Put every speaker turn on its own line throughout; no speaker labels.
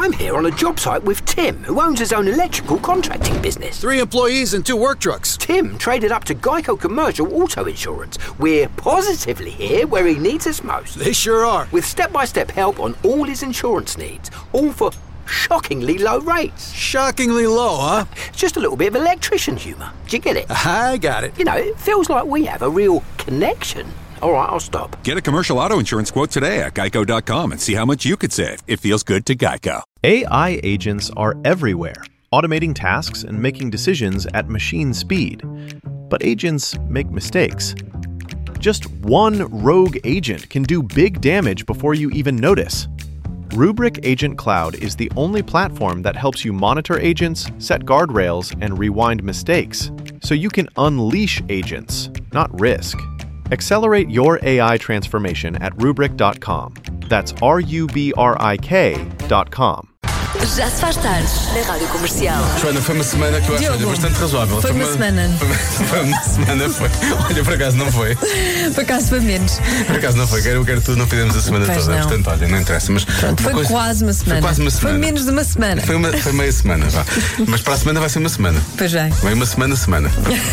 I'm here on a job site with Tim, who owns his own electrical contracting business.
3 employees and 2 work trucks.
Tim traded up to Geico Commercial Auto Insurance. We're positively here where he needs us most.
They sure are.
With step-by-step help on all his insurance needs, all for shockingly low rates.
Shockingly low, huh?
Just a little bit of electrician humour. Do you get it?
I got it.
You know, it feels like we have a real connection. All right, I'll stop.
Get a commercial auto insurance quote today at geico.com and see how much you could save. It feels good to Geico.
AI agents are everywhere, automating tasks and making decisions at machine speed. But agents make mistakes. Just one rogue agent can do big damage before you even notice. Rubrik Agent Cloud is the only platform that helps you monitor agents, set guardrails, and rewind mistakes, so you can unleash agents, not risk. Accelerate your AI transformation at Rubrik.com. That's RUBRIK.com.
Já se faz tarde na Rádio Comercial.
Joana, foi uma semana que eu acho bastante razoável.
Foi uma semana.
Foi uma semana, foi. Olha, por acaso não foi.
Por acaso foi menos.
Por acaso não foi. Quero tudo, não fizemos a semana
Pois
toda.
não.
Portanto, olha, não interessa. Mas
Foi quase uma semana.
Foi quase uma semana.
Foi menos de uma semana.
Foi meia semana, vá. Mas para a semana vai ser uma semana.
Pois bem.
Vai uma semana.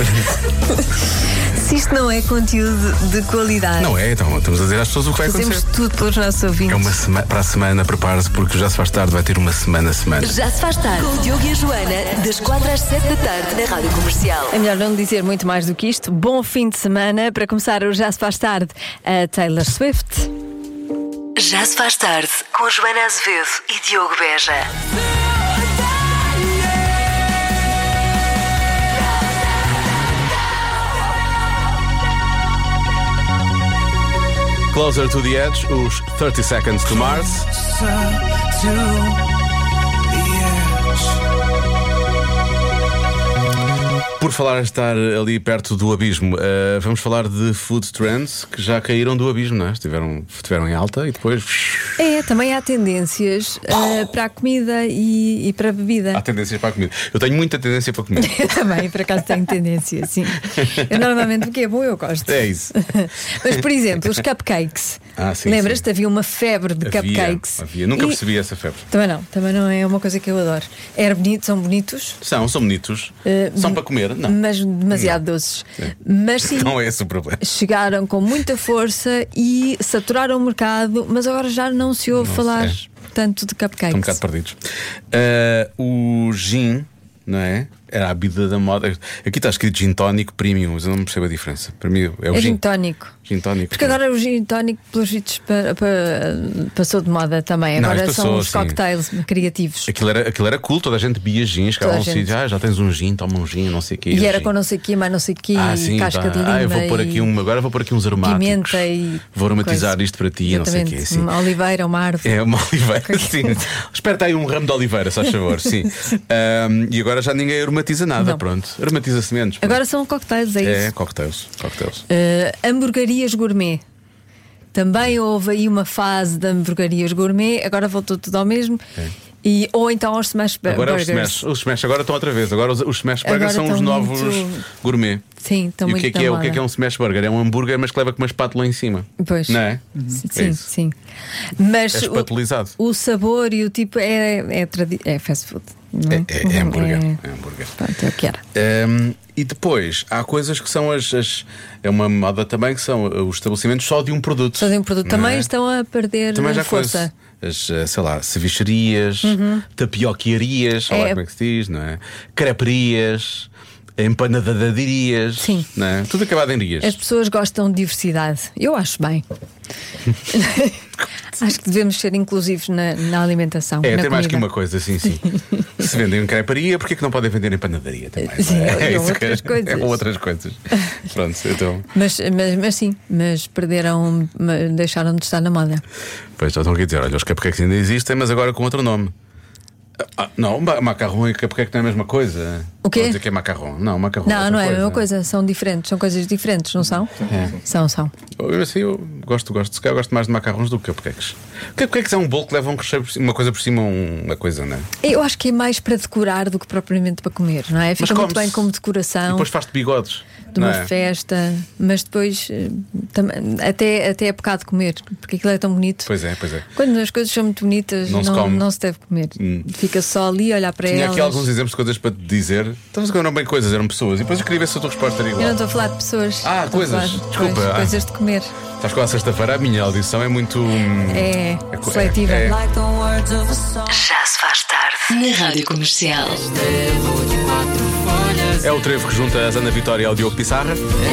Se isto não é conteúdo de qualidade.
Não é, então estamos a dizer às pessoas o que vai
Fazemos
acontecer.
tudo pelos nossos ouvintes.
É uma semana, para a semana, prepare-se, porque já se faz tarde, vai ter uma semana.
Já se faz tarde com o Diogo e a Joana, das 4 às 7 da tarde na Rádio Comercial.
É melhor não dizer muito mais do que isto. Bom fim de semana. Para começar, o Já se faz tarde, a Taylor Swift.
Já se faz tarde com Joana Azevedo e Diogo Beja.
Closer to the Edge, os 30 Seconds to Mars. Por falar em estar ali perto do abismo, vamos falar de food trends que já caíram do abismo, não é? Estiveram em alta e depois.
Também há tendências para a comida e para a bebida.
Há tendências para a comida. Eu tenho muita tendência para a comida.
Eu também, por acaso, tenho tendência, sim. Eu normalmente o que é bom eu gosto.
É isso.
Mas, por exemplo, os cupcakes.
Sim,
Lembras-te?
sim.
Havia uma febre de cupcakes.
Havia. Nunca percebi essa febre.
Também não é uma coisa que eu adoro. São bonitos.
São bonitos. São para comer, não.
Mas demasiado doces. Mas sim,
Não é esse o problema.
chegaram com muita força e saturaram o mercado, mas agora já não se ouve falar tanto de cupcakes.
Estão um bocado perdidos. O gin, não é? Era a bebida da moda. Aqui está escrito gin tónico premium, mas eu não percebo a diferença. Para mim é o
É
gin.
gin tónico.
Gin tónico.
Porque agora o gin tónico, pelos vistos, passou de moda também.
Não,
Agora
isto
são
passou,
os
sim.
cocktails criativos.
Aquilo era cool, toda a gente bebia gin, chegavam
Toda a
assim,
gente.
já tens um gin, toma um gin, não sei o quê.
E era
gin.
com não sei o quê, mais não sei o quê,
sim,
casca
tá.
de lima.
Eu vou pôr aqui agora vou pôr aqui uns aromáticos.
Pimenta e
vou aromatizar
coisa.
isto para ti, não sei o quê.
Exatamente.
Sim.
Uma oliveira, uma árvore.
É uma oliveira, sim. Esperta aí um ramo de oliveira, se faz favor, sim. E agora já ninguém aromatiza nada,
Não.
pronto. Aromatiza-se menos.
Agora são cocktails, é isso.
Cocktails.
Hamburguerias gourmet. Também houve aí uma fase de hamburguerias gourmet, agora voltou tudo ao mesmo. Ou então aos smash
Agora
burgers.
os smash agora estão outra vez. Agora os smash burgers são os
estão
novos
muito-
gourmet.
Sim, estão
E o
muito
que é,
na
o que é um smash burger? É um hambúrguer, mas que leva com uma espátula em cima.
Pois.
Não é?
Sim,
isso.
sim. Mas
É espatulizado.
o sabor e o tipo é fast food. Não é?
É hambúrguer. É hambúrguer.
Pronto, é o que era.
E depois há coisas que são é uma moda também, que são os estabelecimentos só de um produto.
Só de um produto.
não
Também
é?
estão a perder
Também já
força.
sei lá, cevicharias, tapioquiarias, olha lá como é que se diz, não é? Creperias, empanadadarias,
Sim.
não é? Tudo acabado em rias.
As pessoas gostam de diversidade. Eu acho bem. Acho que devemos ser inclusivos na alimentação.
É,
na
tem mais que
comida.
uma coisa, sim. Se vendem em creparia, porquê que não podem vender em panaderia também?
Sim,
não é?
e
Isso
outras
que-
coisas.
É outras coisas. Pronto, então.
Mas sim, deixaram de estar na moda.
Pois já estão aqui a dizer: olha, os cupcakes ainda existem, mas agora com outro nome. Não, macarrão e cupcake não é a mesma coisa.
O quê?
Vou dizer que é macarrão. Não, macarrão.
Não é a mesma coisa, são diferentes, são coisas diferentes, não são? São.
Eu gosto. Se calhar gosto mais de macarrões do que cupcakes. Cupcakes é um bolo que leva um recheio, uma coisa por cima, uma coisa, não é?
Eu acho que é mais para decorar do que propriamente para comer, não é? Fica muito bem como decoração.
E depois faz-te bigodes.
De uma festa, mas depois até é pecado comer, porque aquilo é tão bonito.
Pois é.
Quando as coisas são muito bonitas, não se deve comer. Fica só ali a olhar para elas.
Tinha aqui alguns exemplos de coisas para te dizer. Estavas a comer bem coisas, eram pessoas. E depois eu queria ver se a tua resposta era igual.
Eu não estou a falar de pessoas.
Coisas. Desculpa.
Coisas de comer.
Estás com a sexta-feira, a minha audição é muito.
É seletiva.
Já se faz tarde na Rádio Comercial.
É o trevo que junta a Ana Vitória ao Diogo Pissarra.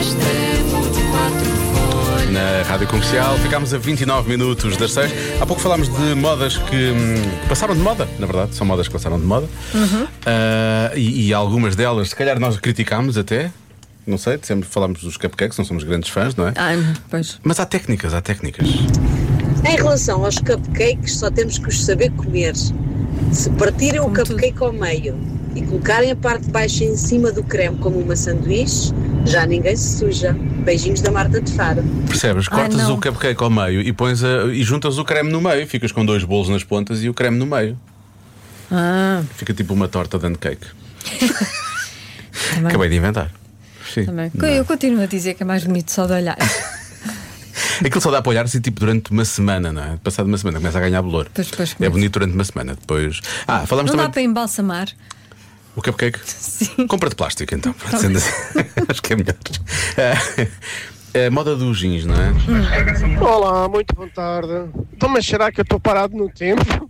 Na Rádio Comercial, ficámos a 29 minutos das 6. Há pouco falámos de modas que passaram de moda, na verdade, são modas que passaram de moda. E algumas delas, se calhar, nós criticámos até. Não sei, sempre falámos dos cupcakes, não somos grandes fãs, não é?
Pois.
Mas há técnicas.
Em relação aos cupcakes, só temos que os saber comer. Se partirem o cupcake ao meio e colocarem a parte de baixo em cima do creme como uma sanduíche, já ninguém se suja. Beijinhos da Marta de Faro.
Percebes? Cortas o cupcake ao meio e pões e juntas o creme no meio. Ficas com 2 bolos nas pontas e o creme no meio. Fica tipo uma torta de cake. Acabei de inventar. Sim.
Eu continuo a dizer que é mais bonito só de olhar.
Aquilo só dá para olhar-se tipo durante uma semana, não é? Passado uma semana começa a ganhar bolor. É bonito durante uma semana. Depois. Falamos
não
também.
Dá para embalsamar
o cupcake?
Sim.
Compra de plástico então. Acho que é melhor. É a moda dos jeans, não é?
Olá, muito boa tarde. Então, mas será que eu estou parado no tempo?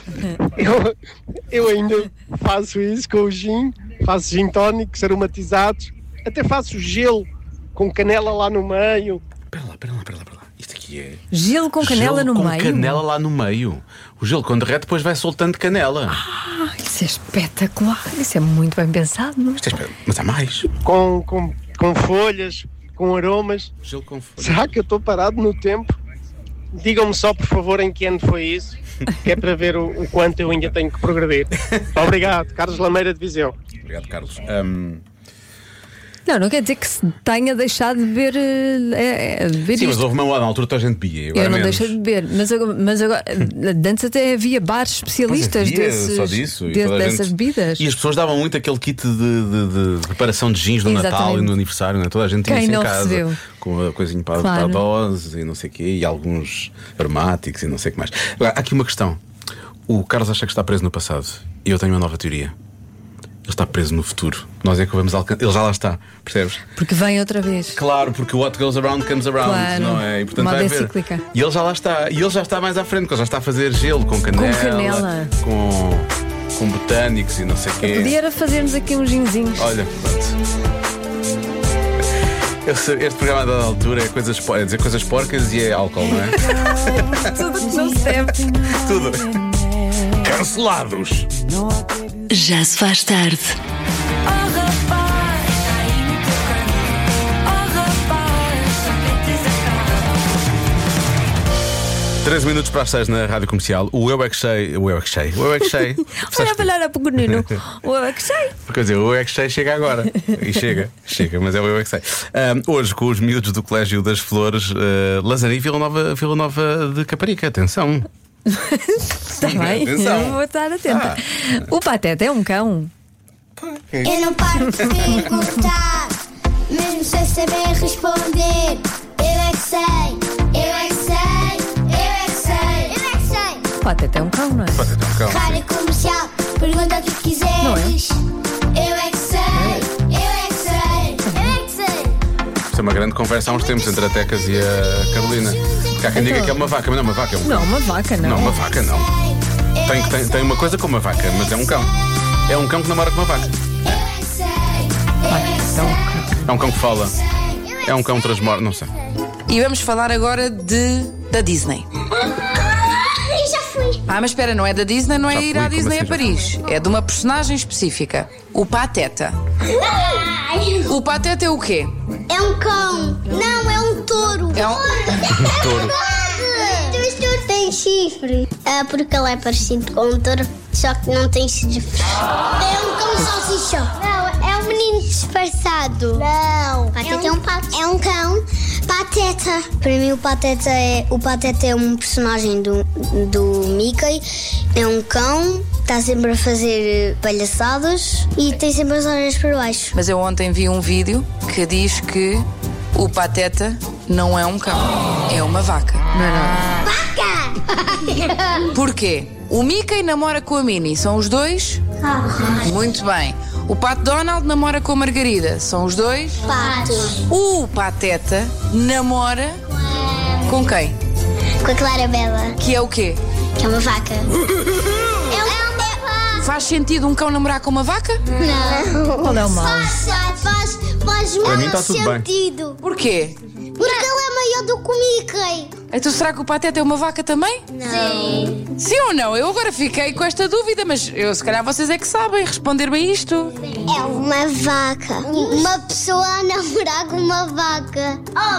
eu ainda faço isso com o gin. Faço gin tónicos aromatizados. Até faço gelo com canela lá no meio.
Espera lá. Isto aqui é.
Gelo com canela no meio?
Com canela lá no meio. O gelo, quando derrete, depois vai soltando canela.
Isso é espetacular. Isso é muito bem pensado.
Mas há mais.
Com folhas, com aromas.
Gelo com folhas.
Será que eu estou parado no tempo? Digam-me só, por favor, em que ano foi isso, que é para ver o quanto eu ainda tenho que progredir. Obrigado, Carlos Lameira de Viseu.
Obrigado, Carlos.
Não quer dizer que se tenha deixado de beber, beber
Sim,
isto.
mas houve uma moda na altura, toda a gente bebia.
Eu não deixei de beber, mas agora antes até havia bares especialistas dessas bebidas.
E as pessoas davam muito aquele kit de preparação de gins no Natal e no aniversário, não é? Toda a gente tinha isso em casa.
Recebeu.
Com a coisinha para a dose e não sei o quê, e alguns aromáticos e não sei o que mais. Agora, há aqui uma questão. O Carlos acha que está preso no passado e eu tenho uma nova teoria. Ele está preso no futuro. Nós é que o vamos alcançar. Ele já lá está, percebes?
Porque vem outra vez.
Claro, porque what goes around comes around,
claro,
não é? E portanto
vai
ver.
Cíclica.
E ele já lá está. E ele já está mais à frente, porque ele já está a fazer gelo com canela. Com botânicos e não sei o quê.
Podia era fazermos aqui uns ginzinhos.
Olha, pronto. Este programa da altura é dizer coisas porcas e é álcool, não é?
Tudo que não se deve.
Tudo. Cancelados.
Já se faz tarde.
13 minutos para as 6 na Rádio Comercial. O Eu é que sei.
Olha a palavra pequenino. O Eu é que sei.
Quer dizer, o Eu é que sei chega agora. E chega, mas é o Eu é que sei. Hoje, com os miúdos do Colégio das Flores, Lazarim, Vila Nova de Caparica. Atenção.
Está bem,
atenção.
Eu vou estar atenta. O Pateta é um cão.
Eu não paro de perguntar, mesmo sem saber responder. Eu é que sei, eu é que sei, eu é que sei, eu é que sei.
O Pateta é um cão, não é?
Pateta é um cão.
Rádio Comercial, pergunta o que quiseres. Eu é que sei, eu é que sei, eu é que sei.
Isto é uma grande conversa há uns tempos entre a Tecas e a Carolina. Porque há quem diga que é uma vaca, mas não, uma vaca é um cão.
Não, uma vaca não.
Não, uma vaca não. Tem uma coisa como uma vaca, mas é um cão. É um cão que namora com uma vaca. É um cão que fala. É um cão transmorto, não sei.
E vamos falar agora da Disney.
Eu já fui.
Mas espera, não é da Disney, não é
Já
ir
fui,
à Disney
como
a
assim,
Paris. É de uma personagem específica. O Pateta. O Pateta é o quê?
É um cão. Não, é um touro.
É um
touro.
O touro tem chifre. Porque ele é parecido com um touro, só que não tem chifre. É um cão salsichão. Não, menino disfarçado. Não. Pateta é um pato. É um cão. Pateta. Para mim o Pateta é um personagem do Mickey. É um cão. Está sempre a fazer palhaçadas e tem sempre as orelhas para baixo.
Mas eu ontem vi um vídeo que diz que o Pateta não é um cão, é uma vaca. Não.
Vaca!
Porquê? O Mickey namora com a Minnie, são os dois? Muito bem. O Pato Donald namora com a Margarida, são os dois?
Patos.
O Pateta namora com quem?
Com a Clarabella.
Que é o quê?
Que é uma vaca.
Faz sentido um cão namorar com uma vaca?
Não.
Qual é o mal?
Faz
Para mim
muito
está tudo bem.
sentido.
Porquê?
Porque ele é maior do que o Mickey.
Então será que o Pateta é uma vaca também?
Sim.
Sim ou não? Eu agora fiquei com esta dúvida, mas se calhar vocês é que sabem responder-me a isto.
É uma vaca. Uma pessoa a namorar com uma vaca.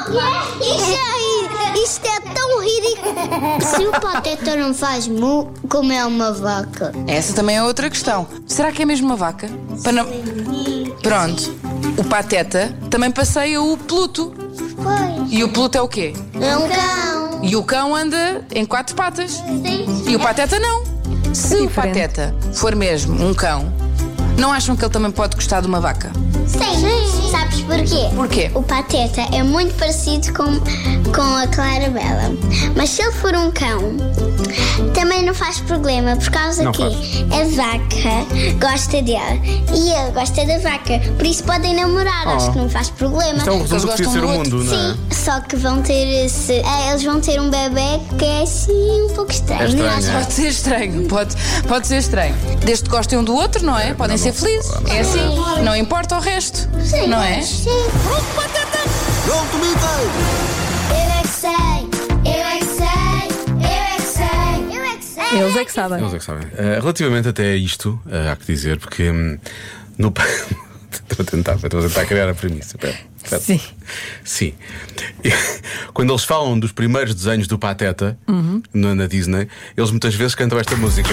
Isto é tão ridículo. Se o Pateta não faz mu, como é uma vaca?
Essa também é outra questão. Será que é mesmo uma vaca? Pronto. O Pateta também passeia o Pluto.
Pois.
E o Pluto é o quê?
É um cão.
E o cão anda em 4 patas.
Sim.
E o Pateta não. Se o Pateta for mesmo um cão, não acham que ele também pode gostar de uma vaca?
Sim. Sabes porquê?
Porquê?
O Pateta é muito parecido com a Clarabella. Mas se ele for um cão, também não faz problema. Por causa
Não
que
faz.
a vaca gosta dele e ele gosta da vaca. Por isso podem namorar. Acho que não faz problema.
Isto é um resumo do que devia ser o mundo, não é?
Sim, só que vão ter eles vão ter um bebê que é assim um pouco estranho.
É estranho,
Acho-
é?
Pode ser estranho, pode ser estranho. Desde que gostem um do outro, não é? Podem ser felizes. É assim. Não importa o resto.
Sim.
Não é?
Sim.
Pronto, Mickey!
Eu é que sei, eu é que sei, eu é que sei, eu é que sei.
Eles é que sabem.
Eles é que sabem. Relativamente até a isto, há que dizer, porque no. Estou a tentar criar a premissa. Espera.
Sim.
Sim. Quando eles falam dos primeiros desenhos do Pateta na Disney, eles muitas vezes cantam esta música.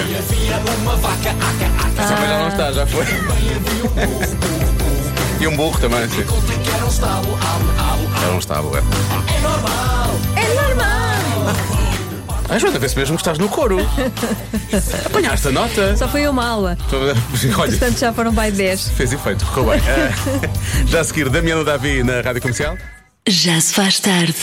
Essa já não está, já foi. E um burro também, sim. Era um estábulo, é.
É normal.
Ah, Joana, vê-se mesmo que estás no coro. Apanhaste a nota.
Só foi uma aula.
Olha,
Portanto, já foram by 10.
fez efeito, ficou bem. Já a seguir, Damiano Davi na Rádio Comercial.
Já se faz tarde.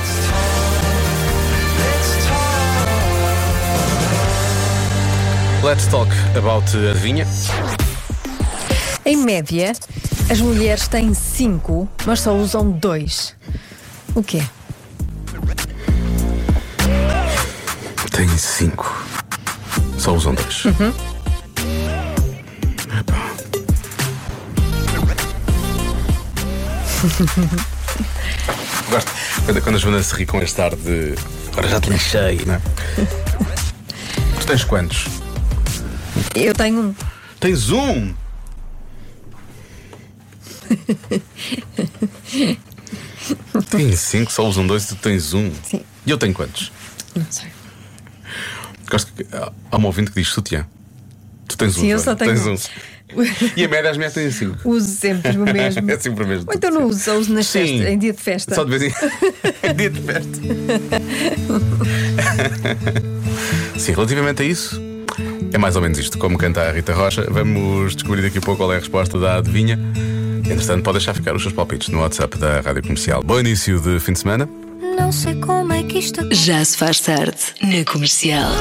Let's talk about adivinha.
Em média, as mulheres têm 5, mas só usam 2. O quê?
Tem 5. Só usam 2. Gosto quando a Joana se ri com este ar de agora já te lixei, não é? Tu tens quantos?
Eu tenho um.
Tens um? Tens 5, só usam 2 e tu tens um.
Sim.
E eu tenho quantos?
Não sei.
Gosto que há um ouvinte que diz sutiã. Tu tens um.
Sim, eu só tenho
tens
um.
E a média as mulheres têm 5.
Uso sempre o mesmo.
É sempre o mesmo.
Ou então não uso, só uso nas
Sim.
festas, em dia de festa.
Só de vez em dia de festa. Sim, relativamente a isso, é mais ou menos isto. Como canta a Rita Rocha, vamos descobrir daqui a pouco qual é a resposta da adivinha. Entretanto, pode deixar ficar os seus palpites no WhatsApp da Rádio Comercial. Bom início de fim de semana.
Não sei como é que isto. Já se faz tarde na Comercial.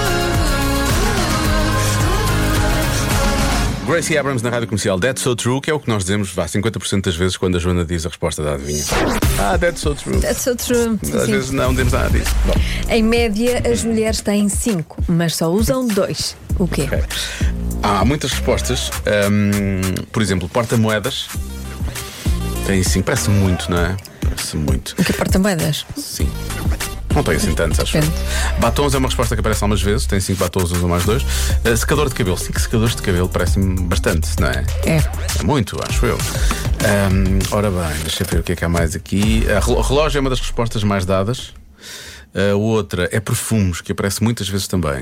Gracie Abrams na Rádio Comercial. That's so true, que é o que nós dizemos 50% das vezes quando a Joana diz a resposta da adivinha. That's so true.
That's so true.
Às
Sim.
vezes não dizemos nada disso. Bom.
Em média, as mulheres têm 5, mas só usam 2. O quê?
Ok. Há muitas respostas. Por exemplo, porta-moedas tem 5. Parece muito, não é? Parece muito.
O que porta-moedas?
Sim. Não tem assim tantos, acho.
Depende.
Batons é uma resposta que aparece algumas vezes. Tem 5 batons, usam mais 2. Secador de cabelo. 5 secadores de cabelo parece-me bastante, não é?
É.
É muito, acho eu. Ora bem, deixa eu ver o que é que há mais aqui. Relógio é uma das respostas mais dadas. A outra é perfumes, que aparece muitas vezes também.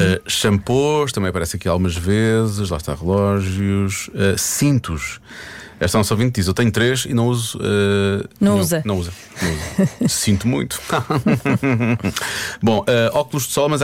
Shampoos também aparece aqui algumas vezes. Lá está, relógios. Cintos. Esta nossa ouvinte diz: eu tenho 3 e não uso.
Não usa.
Não usa. Sinto muito. Bom, óculos de sol, mas há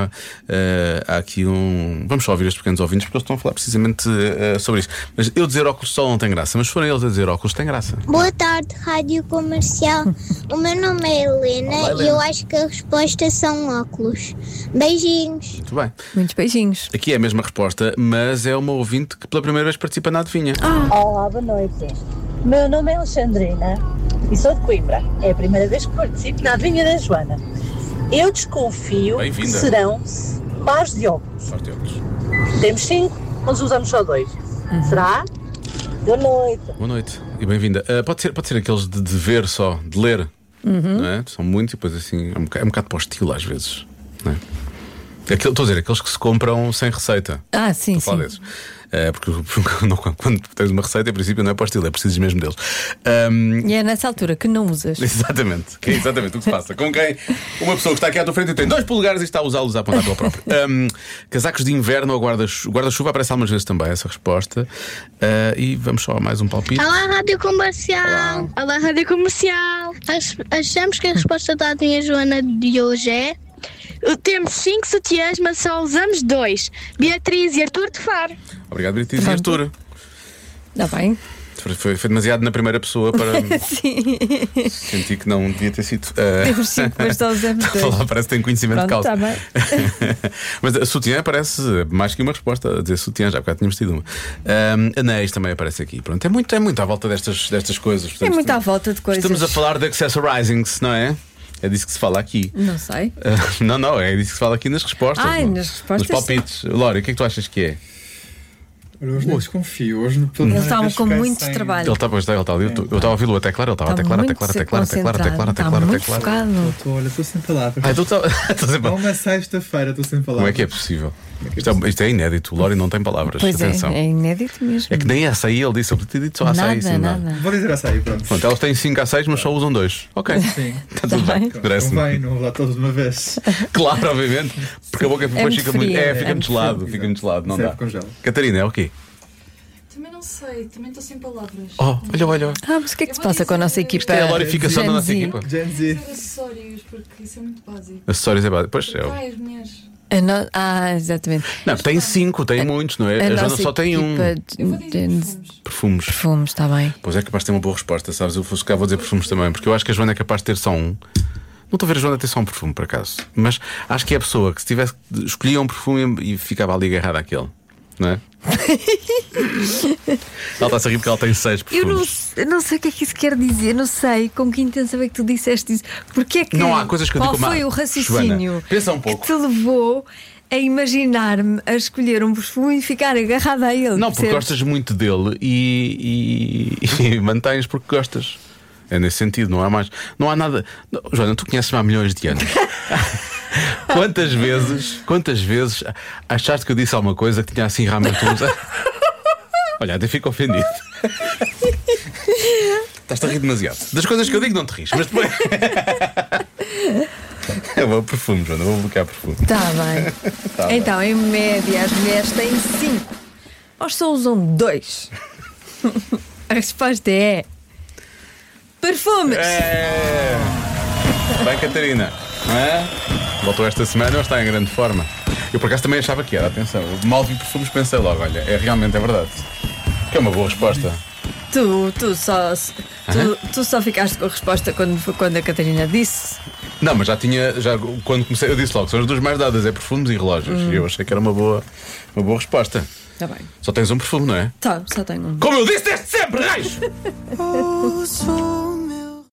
aqui um. Vamos só ouvir estes pequenos ouvintes, porque eles estão a falar precisamente sobre isso. Mas eu dizer óculos de sol não tem graça, mas se forem eles a dizer óculos, tem graça.
Boa tarde, Rádio Comercial. O meu nome é Helena e eu acho que a resposta são óculos. Beijinhos.
Muito bem.
Muitos beijinhos.
Aqui é a mesma resposta, mas é uma ouvinte que pela primeira vez participa na adivinha.
Olá, boa noite. Meu nome é Alexandrina e sou de Coimbra. É a primeira vez que participo na adivinha da Joana. Eu desconfio que serão pares de óculos. Temos 5, mas usamos só 2. Será? Boa noite.
Boa noite e bem-vinda. Pode ser aqueles de ver só, de ler. Não é? São muitos e depois assim é um bocado para o estilo às vezes, não é? Estou a dizer, aqueles que se compram sem receita.
Sim, sim.
Desses. Porque quando tens uma receita, em princípio não é para o estilo, é preciso mesmo deles.
E é nessa altura que não usas.
Exatamente, que é exatamente o que se passa. Com quem uma pessoa que está aqui à tua frente e tem 2 polegares e está a usá-los a apontar pela própria. Casacos de inverno ou guarda-chuva, aparece algumas vezes também essa resposta. E vamos só a mais um palpite.
Olá, Rádio Comercial. Olá, Rádio Comercial. Achamos que a resposta da adivinha Joana de hoje é: temos 5 sutiãs, mas só usamos 2. Beatriz e Artur de Faro.
Obrigado, Beatriz e Artur.
Está bem.
Foi demasiado na primeira pessoa para.
Sim.
Senti que não devia ter sido.
Temos 5, mas só usamos 2.
Parece que tem conhecimento de causa.
Está bem.
Mas a sutiã parece mais que uma resposta a dizer sutiã, já bocado tínhamos tido uma. Anéis também aparece aqui. Pronto, é muito à volta destas coisas. Portanto,
é muito à volta de coisas.
Estamos a falar de accessorizings, não é? É disso que se fala aqui.
Não sei.
Não, é disso que se fala aqui nas respostas.
Nas respostas.
Nos palpites. Lória, o que é que tu achas que é?
Hoje não desconfio. Hoje
eles estavam com muito trabalho.
Ele está ali. Eu estava a ouvi-lo a teclar, ele estava a teclar.
Olha, estou sem palavras.
Estou
uma sexta-feira, estou sem palavras.
Como é que é possível? Isto é inédito. O Lória não tem palavras.
Pois
atenção.
É inédito mesmo.
É que nem açaí ele disse. Eu tinha dito só açaí.
Nada.
Vou dizer açaí, pronto.
Elas têm 5 a6, mas só usam 2. Ok.
Sim.
Está tudo bem.
Convém, não vou lá todos de uma vez.
Claro, obviamente. Porque a boca depois fica muito. Fica muito gelado. Fica muito gelado. Não dá. Catarina, é o quê?
Também não sei, também estou sem palavras.
Olha.
Mas o que é que se passa com a nossa equipa?
É a glorificação da nossa equipa.
Gen Z.
Acessórios, porque isso é muito básico.
Acessórios é básico. Pois é.
As mulheres.
Exatamente.
Não, tem 5, tem muitos, não é? A Joana só tem um. Perfumes.
Perfumes, está bem.
Pois é capaz de ter uma boa resposta, sabes? Eu fosse cá, vou dizer perfumes também, porque eu acho que a Joana é capaz de ter só um. Não estou a ver a Joana ter só um perfume, por acaso. Mas acho que é a pessoa que se tivesse escolhia um perfume e ficava ali agarrada àquele. Não é? Ela está a rir porque ela tem 6 perfumes.
Eu não sei o que é que isso quer dizer. Não sei com que intenção é que tu disseste isso. Porque é que.
Não há coisas que eu digo.
Qual foi o raciocínio?
Joana, pensa um pouco.
Que te levou a imaginar-me a escolher um perfume e ficar agarrada a ele?
Não, porque gostas muito dele e mantens porque gostas. É nesse sentido, não há mais. Não há nada. Não, Joana, tu conheces-me há milhões de anos. Quantas vezes achaste que eu disse alguma coisa que tinha assim realmente Olha, até fico ofendido. Estás-te a rir demasiado. Das coisas que eu digo não te rires, mas depois. Eu vou perfume, Joana, vou bloquear perfume.
Está bem. Então, em média, as mulheres têm 5. Ou só usam 2. A resposta é perfumes.
Bem, Catarina, não é? Voltou esta semana, mas está em grande forma. Eu por acaso também achava que era, atenção. Mal vi perfumes, pensei logo, olha, realmente é verdade. Que é uma boa resposta.
Tu só ficaste com a resposta quando a Catarina disse.
Não, mas já quando comecei, eu disse logo, são as duas mais dadas, é perfumes e relógios. E eu achei que era uma boa resposta.
Está bem.
Só tens um perfume, não é?
Só tenho um.
Como eu disse desde sempre, gajo!